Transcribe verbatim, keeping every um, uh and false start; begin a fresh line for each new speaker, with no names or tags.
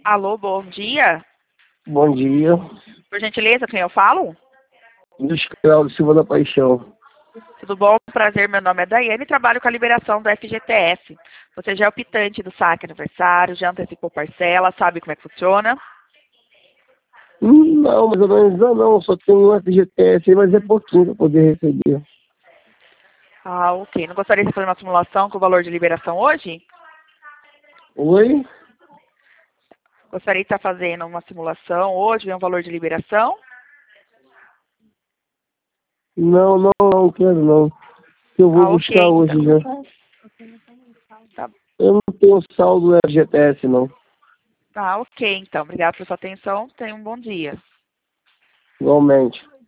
Alô, bom dia.
Bom dia.
Por gentileza, quem eu falo?
Luiz Cláudio Silva da Paixão.
Tudo bom? Prazer, meu nome é Daiane e trabalho com a liberação do F G T S. Você já é optante do saque aniversário, já antecipou parcela, sabe como é que funciona?
Hum, Não, mais ou menos não, não. Só tem um F G T S, mas é pouquinho para poder receber.
Ah, ok. Não gostaria de fazer uma simulação com o valor de liberação hoje?
Oi?
Gostaria de estar fazendo uma simulação hoje, ver um valor de liberação?
Não, não, não quero não. Eu vou
Ah, ok,
buscar hoje
então.
já.
Tá,
Eu não tenho saldo F G T S, não.
tá ok, então. Obrigada pela sua atenção. Tenha um bom dia.
Igualmente.